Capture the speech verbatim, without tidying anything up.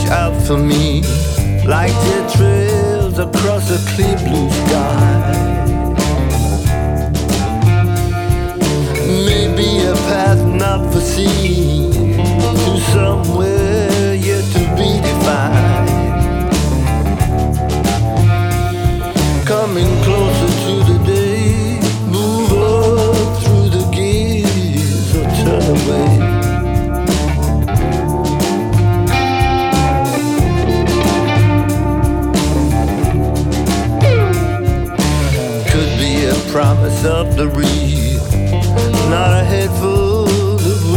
out for me, like their trails across a clear blue sky. Maybe a path not foreseen to somewhere yet to be defined. Coming closer to the day, move up through the gears or turn away. Promise of the real